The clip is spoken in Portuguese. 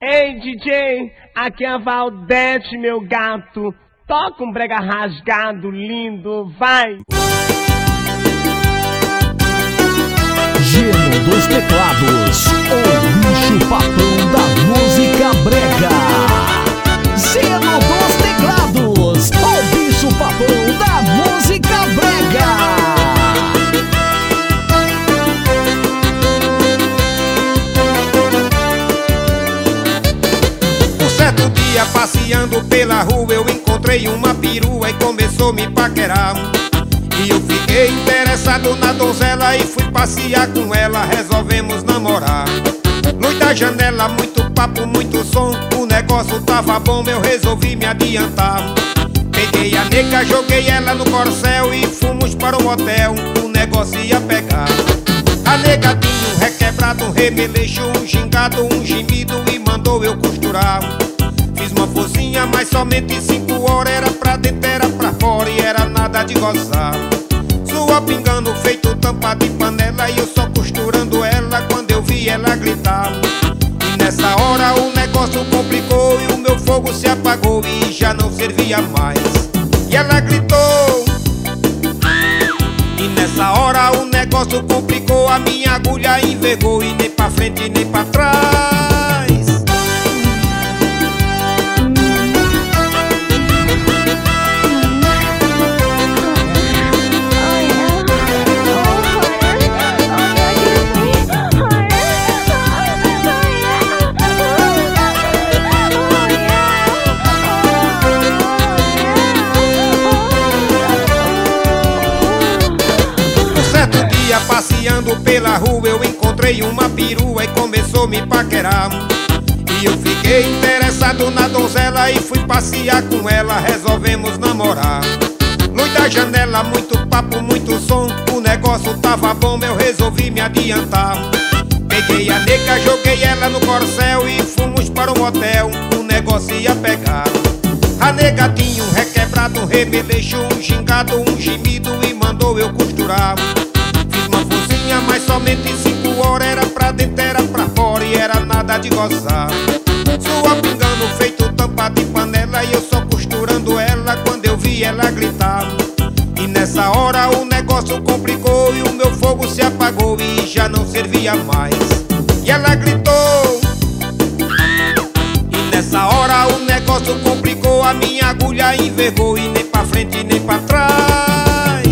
Ei DJ, aqui é a Valdete, meu gato. Toca um brega rasgado, lindo, vai! Geno dos teclados, o bicho papão da música brega. Geno dos teclados, o bicho papão da música brega. Certo dia, passeando pela rua, eu encontrei uma perua e começou a me paquerar. E eu fiquei interessado na donzela e fui passear com ela, resolvemos namorar. Luz da janela, muito papo, muito som, o negócio tava bom, eu resolvi me adiantar. Peguei a nega, joguei ela no corcel e fomos para o motel, o negócio ia pegar. A nega tinha um requebrado, um remeleixo, um gingado, um gemido e mandou eu costurar. Fiz uma forcinha, mas somente 5 horas, era pra dentro, era pra fora e era nada de gozar. Sua pingando feito tampa de panela e eu só costurando ela quando eu vi ela gritar. E nessa hora o negócio complicou e o meu fogo se apagou e já não servia mais. E ela gritou. E nessa hora o negócio complicou, a minha agulha envergou e nem pra frente nem pra trás. Passeando pela rua, eu encontrei uma perua e começou a me paquerar. E eu fiquei interessado na donzela e fui passear com ela, resolvemos namorar. Luz da janela, muito papo, muito som, o negócio tava bom, eu resolvi me adiantar. Peguei a nega, joguei ela no corcel e fomos para o motel, o negócio ia pegar. A nega tinha um requebrado, um remeleixo, um gingado, um gemido e mandou eu costurar. Mas somente 5 horas, era pra dentro, era pra fora e era nada de gozar. Sua pingando feito tampa de panela e eu só costurando ela quando eu vi ela gritar. E nessa hora o negócio complicou e o meu fogo se apagou e já não servia mais. E ela gritou. E nessa hora o negócio complicou, a minha agulha envergou e nem pra frente nem pra trás.